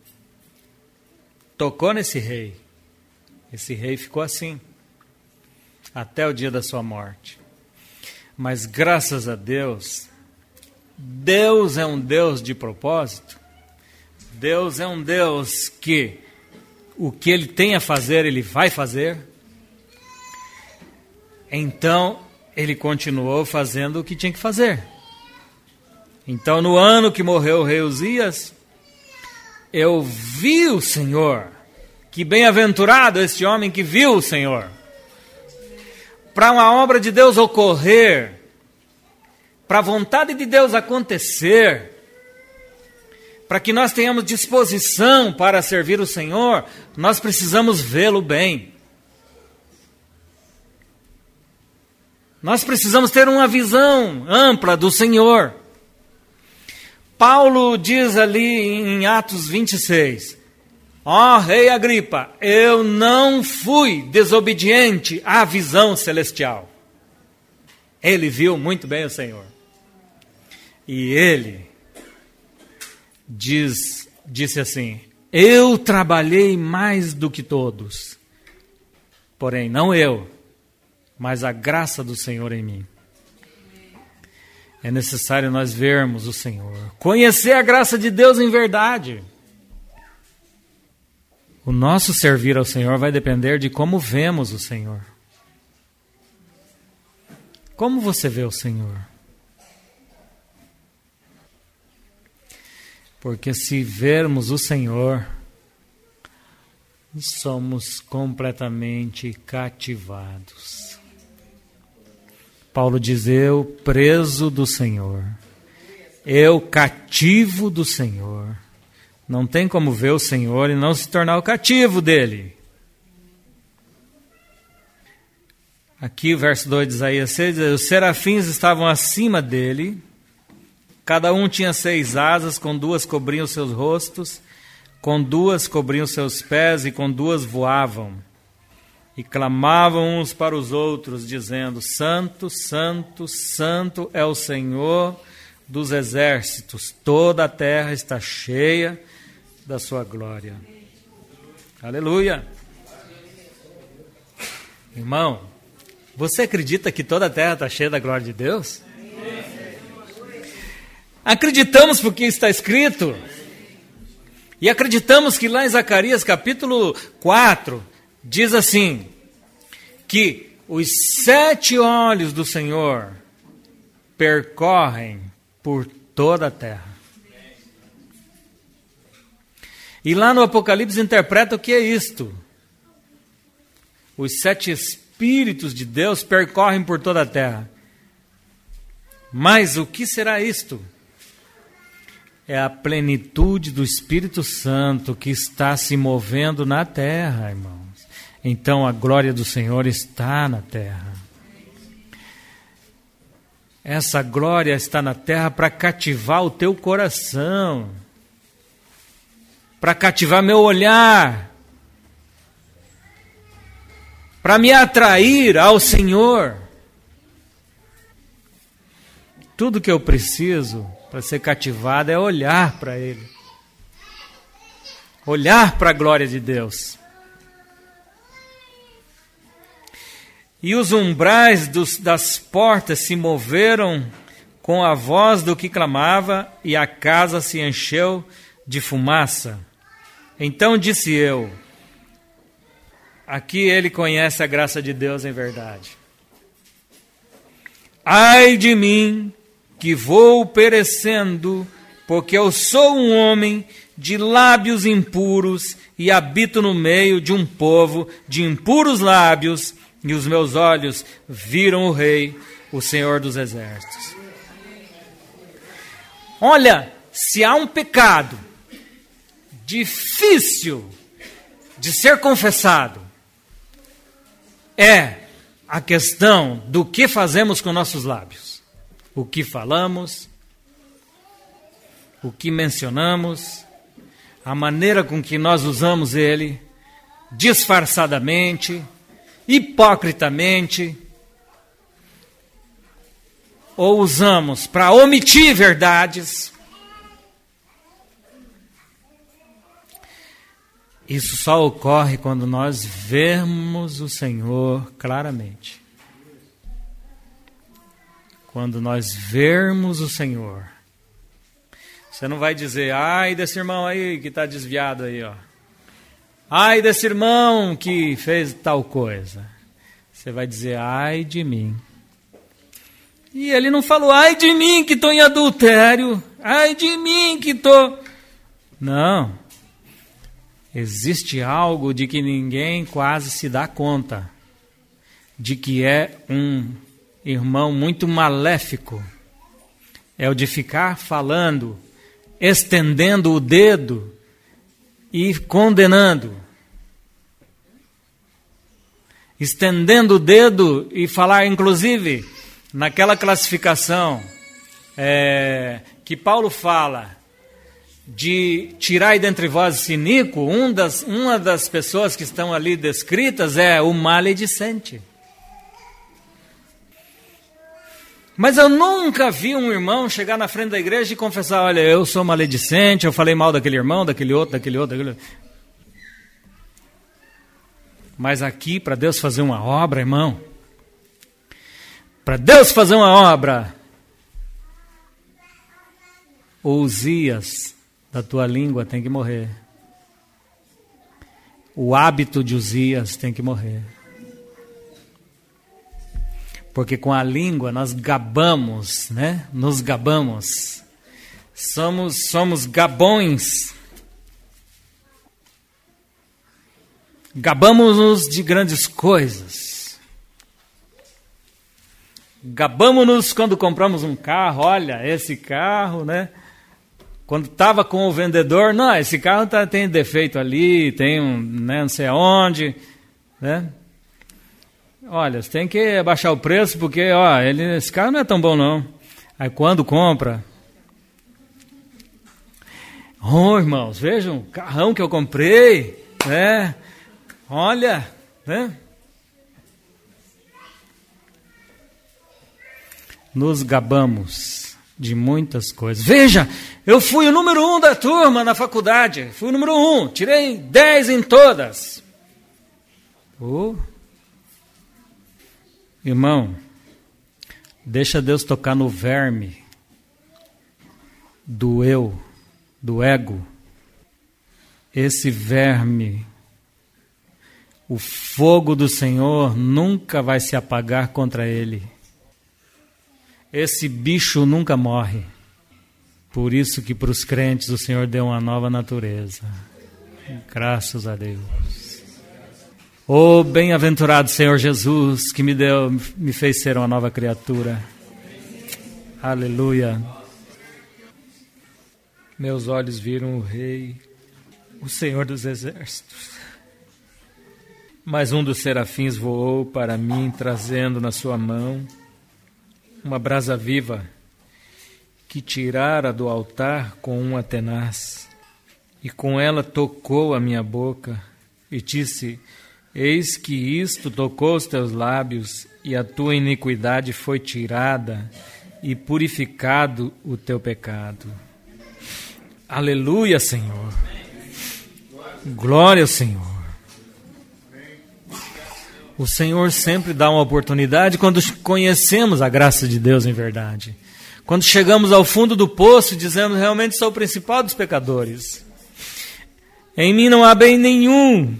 tocou nesse rei. Esse rei ficou assim, até o dia da sua morte. Mas graças a Deus, Deus é um Deus de propósito. Deus é um Deus que o que Ele tem a fazer, Ele vai fazer. Então, Ele continuou fazendo o que tinha que fazer. Então, no ano que morreu o rei Uzias, eu vi o Senhor. Que bem-aventurado este homem que viu o Senhor. Para uma obra de Deus ocorrer, para a vontade de Deus acontecer, para que nós tenhamos disposição para servir o Senhor, nós precisamos vê-lo bem. Nós precisamos ter uma visão ampla do Senhor. Paulo diz ali em Atos 26, ó rei Agripa, eu não fui desobediente à visão celestial. Ele viu muito bem o Senhor. E ele disse assim, eu trabalhei mais do que todos, porém não eu, mas a graça do Senhor em mim. É necessário nós vermos o Senhor, conhecer a graça de Deus em verdade. O nosso servir ao Senhor vai depender de como vemos o Senhor. Como você vê o Senhor? Porque se vermos o Senhor, somos completamente cativados. Paulo diz, eu preso do Senhor, eu cativo do Senhor. Não tem como ver o Senhor e não se tornar o cativo dele. Aqui o verso 2 de Isaías 6, os serafins estavam acima dele, cada um tinha 6 asas, com 2 cobriam seus rostos, com 2 cobriam seus pés e com 2 voavam. E clamavam uns para os outros, dizendo, Santo, Santo, Santo é o Senhor dos exércitos, toda a terra está cheia da sua glória. Aleluia! Irmão, você acredita que toda a terra está cheia da glória de Deus? Acreditamos porque está escrito. E acreditamos que lá em Zacarias capítulo 4, diz assim, que os 7 olhos do Senhor percorrem por toda a terra. E lá no Apocalipse interpreta o que é isto. Os 7 Espíritos de Deus percorrem por toda a terra. Mas o que será isto? É a plenitude do Espírito Santo que está se movendo na terra, irmãos. Então a glória do Senhor está na terra. Essa glória está na terra para cativar o teu coração, para cativar meu olhar, para me atrair ao Senhor. Tudo que eu preciso para ser cativado é olhar para Ele, olhar para a glória de Deus. E os umbrais das portas se moveram com a voz do que clamava, e a casa se encheu de fumaça. Então disse eu, aqui ele conhece a graça de Deus em verdade. Ai de mim, que vou perecendo, porque eu sou um homem de lábios impuros e habito no meio de um povo de impuros lábios, e os meus olhos viram o Rei, o Senhor dos Exércitos. Olha, se há um pecado difícil de ser confessado, é a questão do que fazemos com nossos lábios. O que falamos, o que mencionamos, a maneira com que nós usamos ele, disfarçadamente, hipocritamente, ou usamos para omitir verdades. Isso só ocorre quando nós vemos o Senhor claramente. Quando nós vermos o Senhor. Você não vai dizer, ai desse irmão aí que está desviado aí, ó. Ai desse irmão que fez tal coisa. Você vai dizer, ai de mim. E ele não falou, ai de mim que estou em adultério. Ai de mim que estou... Não. Existe algo de que ninguém quase se dá conta. De que é um irmão muito maléfico. É o de ficar falando, estendendo o dedo e condenando. Estendendo o dedo e falar, inclusive, naquela classificação que Paulo fala de tirai dentre vós esse iníquo, uma das pessoas que estão ali descritas é o maledicente. Mas eu nunca vi um irmão chegar na frente da igreja e confessar, olha, eu sou maledicente, eu falei mal daquele irmão, daquele outro. Mas aqui, para Deus fazer uma obra, irmão, para Deus fazer uma obra, o Uzias da tua língua tem que morrer. O hábito de Uzias tem que morrer. Porque com a língua nós gabamos, né? Nos gabamos. Somos gabões. Gabamos-nos de grandes coisas. Gabamos-nos quando compramos um carro. Olha, esse carro, né? Quando estava com o vendedor, não, esse carro tem defeito ali, tem né, não sei aonde, né? Olha, você tem que abaixar o preço porque, ó, esse carro não é tão bom não. Aí quando compra, irmãos, vejam o carrão que eu comprei, né? Olha, né? Nos gabamos de muitas coisas. Veja, eu fui o número 1 da turma na faculdade, fui o número 1, tirei 10 em todas. Irmão, deixa Deus tocar no verme do eu, do ego. Esse verme, o fogo do Senhor nunca vai se apagar contra ele. Esse bicho nunca morre. Por isso que para os crentes o Senhor deu uma nova natureza. Graças a Deus. Oh, bem-aventurado Senhor Jesus, que me fez ser uma nova criatura. Aleluia. Meus olhos viram o Rei, o Senhor dos Exércitos. Mas um dos serafins voou para mim, trazendo na sua mão uma brasa viva, que tirara do altar com uma tenaz, e com ela tocou a minha boca, e disse: eis que isto tocou os teus lábios, e a tua iniquidade foi tirada, e purificado o teu pecado. Aleluia, Senhor. Glória ao Senhor. O Senhor sempre dá uma oportunidade quando conhecemos a graça de Deus em verdade. Quando chegamos ao fundo do poço e dizemos, realmente sou o principal dos pecadores. Em mim não há bem nenhum.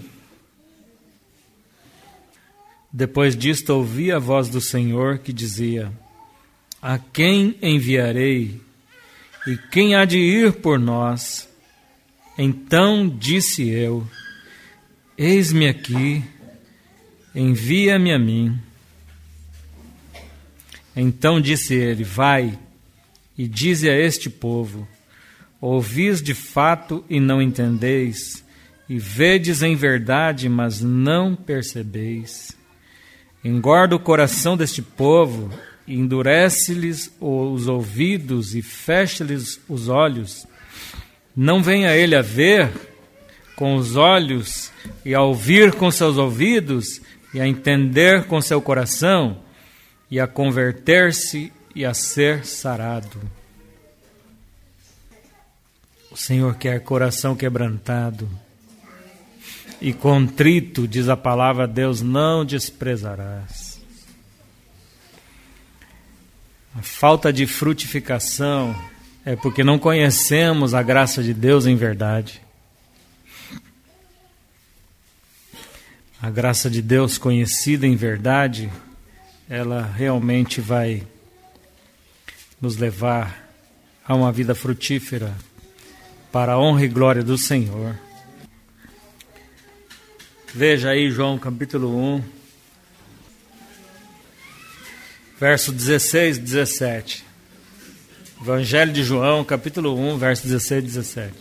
Depois disto ouvi a voz do Senhor que dizia: a quem enviarei? E quem há de ir por nós? Então disse eu: eis-me aqui, envia-me a mim. Então disse ele: vai e dize a este povo: ouvis de fato e não entendeis, e vedes em verdade, mas não percebeis. engorda o coração deste povo, endurece-lhes os ouvidos e fecha-lhes os olhos. Não venha ele a ver com os olhos e a ouvir com seus ouvidos e a entender com seu coração e a converter-se e a ser sarado. O Senhor quer coração quebrantado e contrito, diz a palavra, Deus não desprezarás. A falta de frutificação é porque não conhecemos a graça de Deus em verdade. A graça de Deus conhecida em verdade, ela realmente vai nos levar a uma vida frutífera para a honra e glória do Senhor. Veja aí João capítulo 1, verso 16 e 17. Evangelho de João, capítulo 1, verso 16 e 17.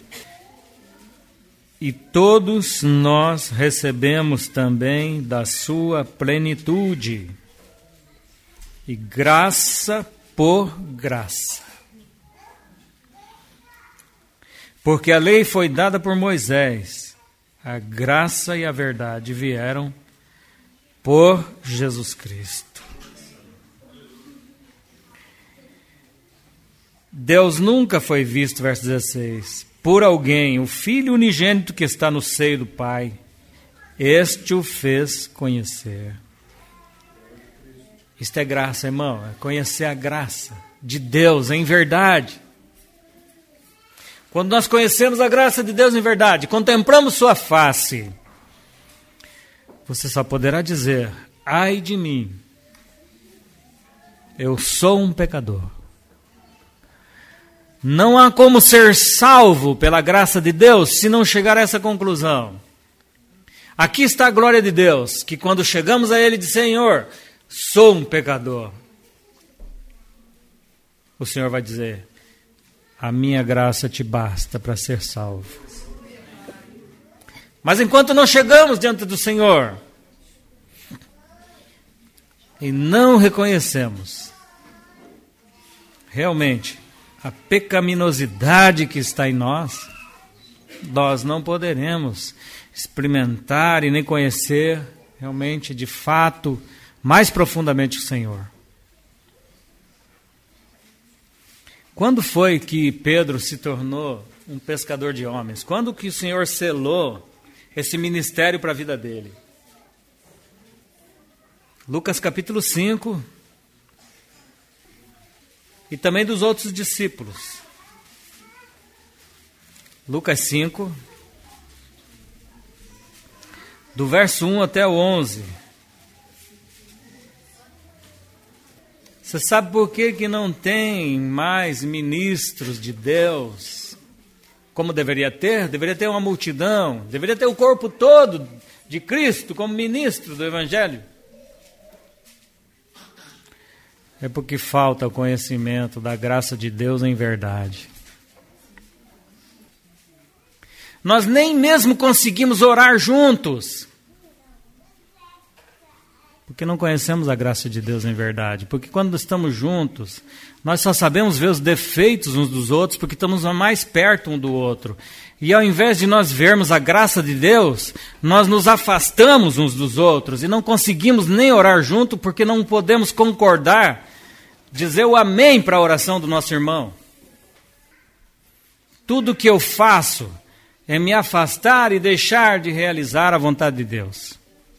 E todos nós recebemos também da sua plenitude, e graça por graça. Porque a lei foi dada por Moisés, a graça e a verdade vieram por Jesus Cristo. Deus nunca foi visto, verso 16, por alguém, o Filho unigênito que está no seio do Pai. Este o fez conhecer. Isto é graça, irmão, é conhecer a graça de Deus em verdade. Quando nós conhecemos a graça de Deus em verdade, contemplamos sua face, você só poderá dizer: ai de mim, eu sou um pecador. Não há como ser salvo pela graça de Deus se não chegar a essa conclusão. Aqui está a glória de Deus, que quando chegamos a Ele diz: Senhor, sou um pecador. O Senhor vai dizer: a minha graça te basta para ser salvo. Mas enquanto não chegamos diante do Senhor e não reconhecemos realmente a pecaminosidade que está em nós, nós não poderemos experimentar e nem conhecer realmente, de fato, mais profundamente o Senhor. Quando foi que Pedro se tornou um pescador de homens? Quando que o Senhor selou esse ministério para a vida dele? Lucas capítulo 5, e também dos outros discípulos. Lucas 5, do verso 1 até o 11. Você sabe por que não tem mais ministros de Deus como deveria ter? Deveria ter uma multidão, deveria ter o corpo todo de Cristo como ministro do Evangelho. É porque falta o conhecimento da graça de Deus em verdade. Nós nem mesmo conseguimos orar juntos, porque não conhecemos a graça de Deus em verdade. Porque quando estamos juntos, nós só sabemos ver os defeitos uns dos outros, porque estamos mais perto um do outro. E ao invés de nós vermos a graça de Deus, nós nos afastamos uns dos outros e não conseguimos nem orar junto, porque não podemos concordar, dizer o amém para a oração do nosso irmão. Tudo que eu faço é me afastar e deixar de realizar a vontade de Deus.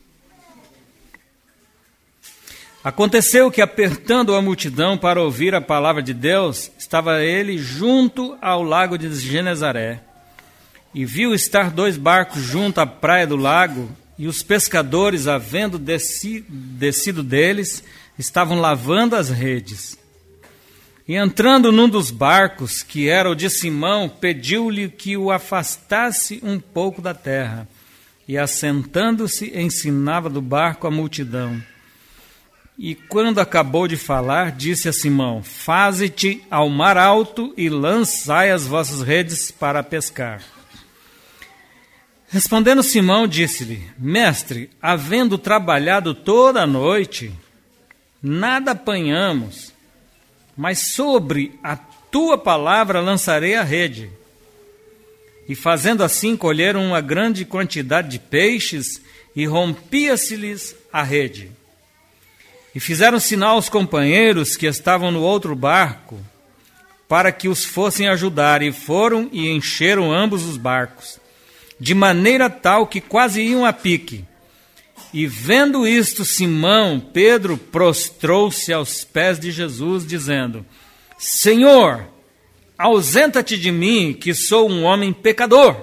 Aconteceu que, apertando a multidão para ouvir a palavra de Deus, estava ele junto ao lago de Genezaré, e viu estar 2 barcos junto à praia do lago, e os pescadores, havendo descido deles, estavam lavando as redes. E entrando num dos barcos, que era o de Simão, pediu-lhe que o afastasse um pouco da terra. E assentando-se, ensinava do barco a multidão. E quando acabou de falar, disse a Simão: faze-te ao mar alto e lançai as vossas redes para pescar. Respondendo Simão, disse-lhe: Mestre, havendo trabalhado toda a noite, nada apanhamos, mas sobre a tua palavra lançarei a rede. E fazendo assim, colheram uma grande quantidade de peixes, e rompia-se-lhes a rede. E fizeram sinal aos companheiros que estavam no outro barco, para que os fossem ajudar, e foram e encheram ambos os barcos, de maneira tal que quase iam a pique. E vendo isto, Simão, Pedro, prostrou-se aos pés de Jesus, dizendo: Senhor, ausenta-te de mim, que sou um homem pecador.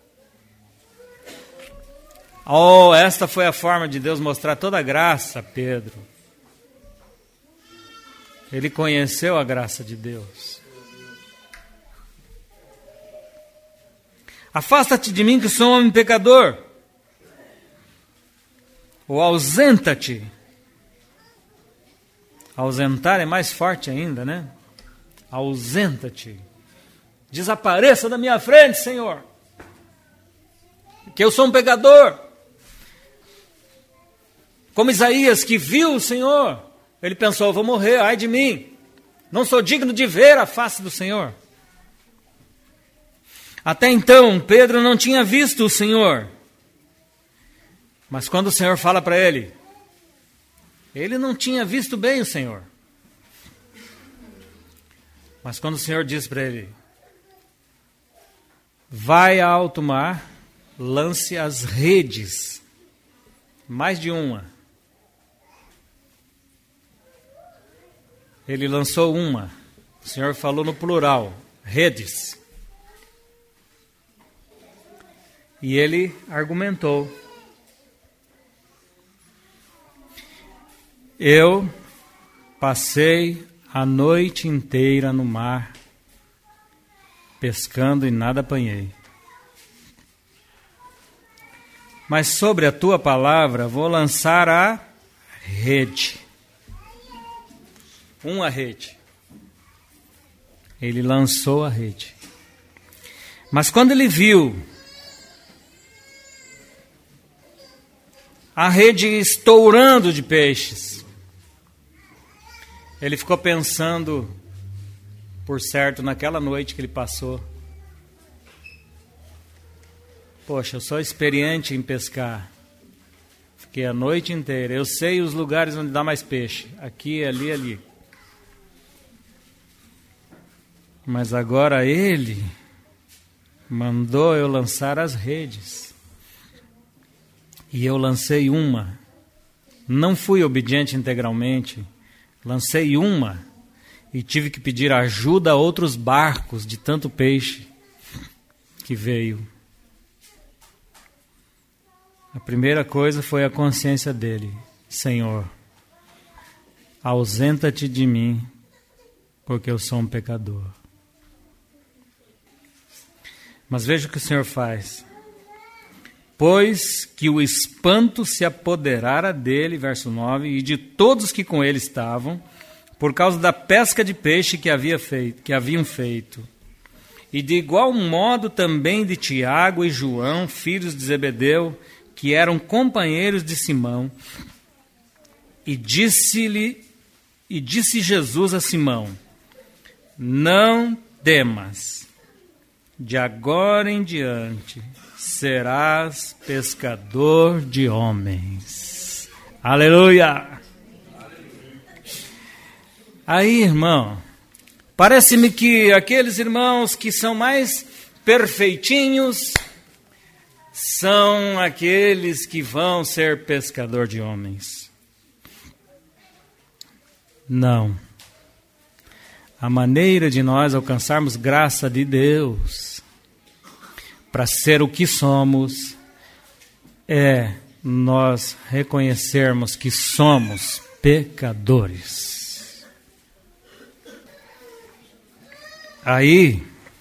Oh, esta foi a forma de Deus mostrar toda a graça a Pedro. Ele conheceu a graça de Deus. Afasta-te de mim, que sou um homem pecador. Ou ausenta-te. Ausentar é mais forte ainda, né? Ausenta-te. Desapareça da minha frente, Senhor, que eu sou um pecador. Como Isaías, que viu o Senhor, ele pensou: vou morrer, ai de mim, não sou digno de ver a face do Senhor. Até então, Pedro não tinha visto o Senhor. Mas quando o Senhor fala para ele, ele não tinha visto bem o Senhor. Mas quando o Senhor diz para ele: vai a alto mar, lance as redes, mais de uma. Ele lançou uma. O Senhor falou no plural, redes. E ele argumentou: eu passei a noite inteira no mar, pescando e nada apanhei. Mas sobre a tua palavra vou lançar a rede. Uma rede. Ele lançou a rede. Mas quando ele viu a rede estourando de peixes, ele ficou pensando, por certo, naquela noite que ele passou: poxa, eu sou experiente em pescar. Fiquei a noite inteira. Eu sei os lugares onde dá mais peixe. Aqui, ali, ali. Mas agora ele mandou eu lançar as redes. E eu lancei uma. Não fui obediente integralmente. Lancei uma. E tive que pedir ajuda a outros barcos de tanto peixe que veio. A primeira coisa foi a consciência dele: Senhor, ausenta-te de mim, porque eu sou um pecador. Mas veja o que o Senhor faz. Pois que o espanto se apoderara dele, verso 9, e de todos que com ele estavam, por causa da pesca de peixe que haviam feito. E de igual modo também de Tiago e João, filhos de Zebedeu, que eram companheiros de Simão. E disse Jesus a Simão: não temas, de agora em diante serás pescador de homens. Aleluia! Aí, irmão, parece-me que aqueles irmãos que são mais perfeitinhos são aqueles que vão ser pescador de homens. Não. A maneira de nós alcançarmos graça de Deus para ser o que somos é nós reconhecermos que somos pecadores. Aí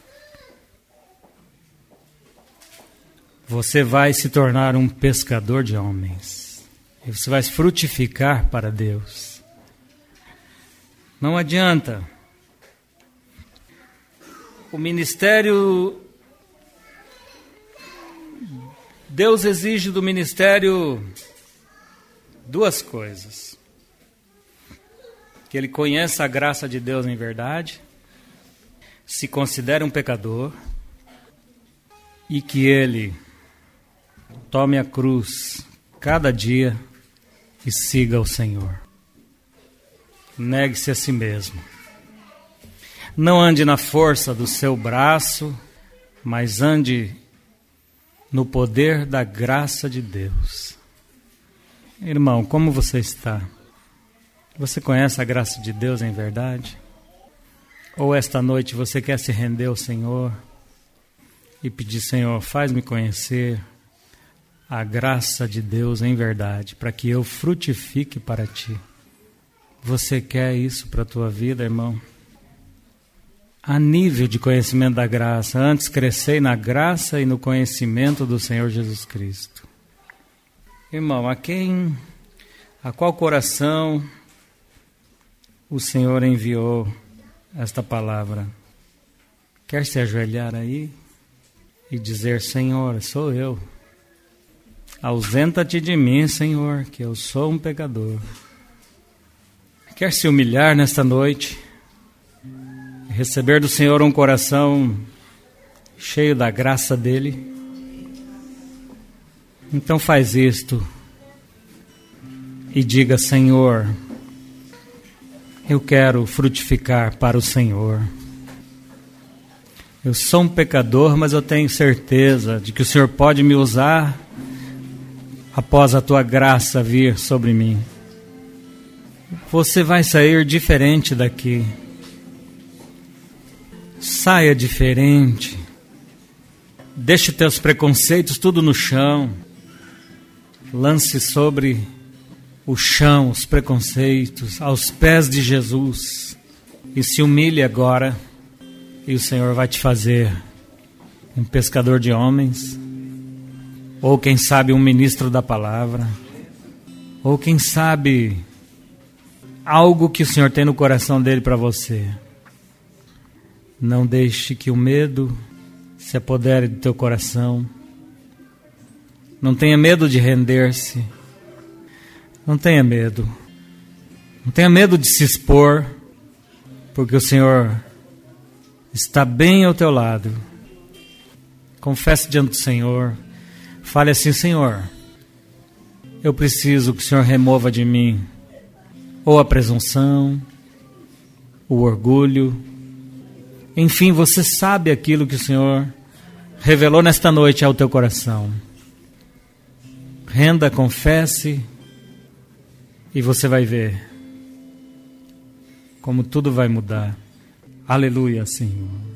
você vai se tornar um pescador de homens. E você vai frutificar para Deus. Não adianta. O ministério Deus exige do ministério duas coisas: que ele conheça a graça de Deus em verdade, se considere um pecador e que ele tome a cruz cada dia e siga o Senhor. Negue-se a si mesmo. Não ande na força do seu braço, mas ande no poder da graça de Deus. Irmão, como você está? Você conhece a graça de Deus em verdade? Ou esta noite você quer se render ao Senhor e pedir: Senhor, faz-me conhecer a graça de Deus em verdade, para que eu frutifique para Ti. Você quer isso para a tua vida, irmão? A nível de conhecimento da graça, antes crescei na graça e no conhecimento do Senhor Jesus Cristo. Irmão, a qual coração o Senhor enviou esta palavra? Quer se ajoelhar aí e dizer: Senhor, sou eu. Ausenta-te de mim, Senhor, que eu sou um pecador. Quer se humilhar nesta noite, receber do Senhor um coração cheio da graça dEle? Então faz isto e diga: Senhor, eu quero frutificar para o Senhor. Eu sou um pecador, mas eu tenho certeza de que o Senhor pode me usar após a Tua graça vir sobre mim. Você vai sair diferente daqui. Saia diferente. Deixe teus preconceitos tudo no chão. Lance sobre o chão os preconceitos aos pés de Jesus e se humilhe agora, e o Senhor vai te fazer um pescador de homens, ou quem sabe um ministro da palavra, ou quem sabe algo que o Senhor tem no coração dele para você. Não deixe que o medo se apodere do teu coração. Não tenha medo de render-se. Não tenha medo. Não tenha medo de se expor, porque o Senhor está bem ao teu lado. Confesse diante do Senhor. Fale assim: Senhor, eu preciso que o Senhor remova de mim ou a presunção, o orgulho. Enfim, você sabe aquilo que o Senhor revelou nesta noite ao teu coração. Renda, confesse, e você vai ver como tudo vai mudar. Aleluia, Senhor.